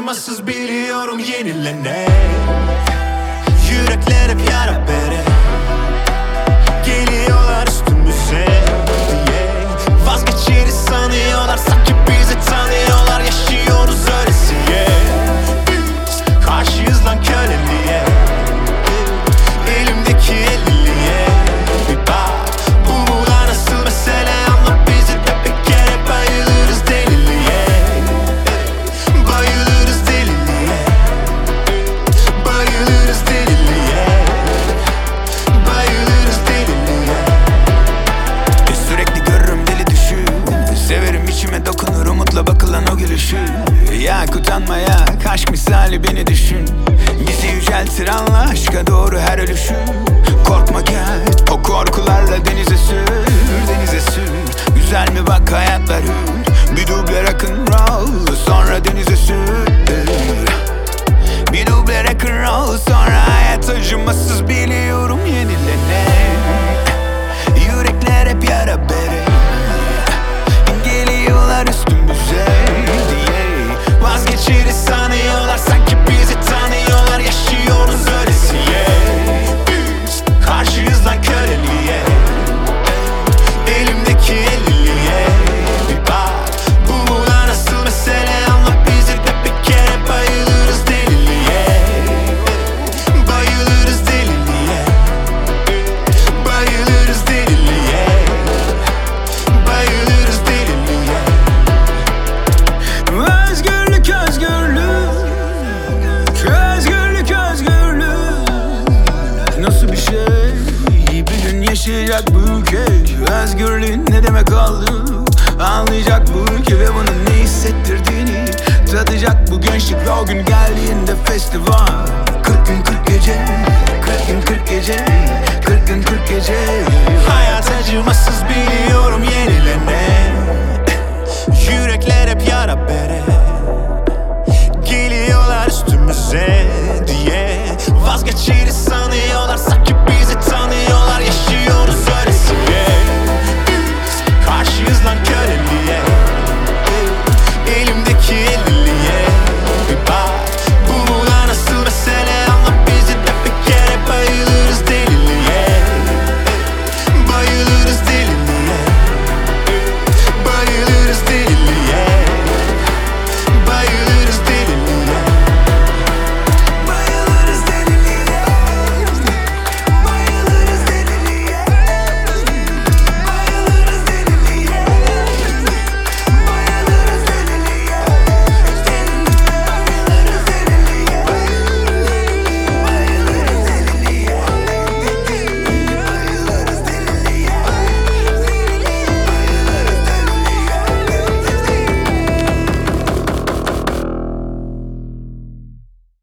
acımasız biliyorum yenilene. Yürekler hep yara bere, geliyorlar üstümüze diye. Vazgeçeriz sanıyorlar, sanki bizi tanıyorlar. Yaşıyoruz öylesiye, biz karşıyız lan köleliğe. Elimdeki elliliğe bir bak, bu mu lan asıl mesele? Anla bizi de bir kere, bayılırız deliliğe. Bayılırız deliliğe, bayılırız deliliğe, bayılırız deliliğe. Sürekli görürüm deli düşü, severim içime dokunur umutla bakılan o gülüşü. Yak utanmaya, aşk misali beni düşün. Bizi yüceltir anla, aşka doğru her ölüşü. Korkma gel, o korkularla denize sür, denize sür. Güzel mi bak hayatlar hür, bir duble rock'n'roll sonra denize sür. Bir duble rock'n'roll sonra hayat acımasız biliyorum yenilene. Yürekler hep yara bere, geliyorlar üstümüze diye. Vazgeçeriz sanıyorlar, sanki bizi tanıyorlar. Yaşıyoruz öylesiye, biz karşıyız lan köleliğe. Elimdeki elliliğe bir bak, bu mu lan asıl mesele? Anla bizi de bir kere, bayılırız deliliğe. Bayılırız deliliğe, bayılırız deliliğe, bayılırız deliliğe. Özgürlük, özgürlük, özgürlük, özgürlük. Nasıl bir şey? Bir gün yaşayacak bu ülke. Özgürlüğün ne demek oldu anlayacak bu ülke ve bunun ne hissettirdiğini tadacak bu gençlik. Ve o gün geldiğinde festival 40 gün 40 gece, 40 gün 40 gece, 40 gün 40 gece. Hayat acımasız biliyorum yenilene. Yürekler hep yara bere,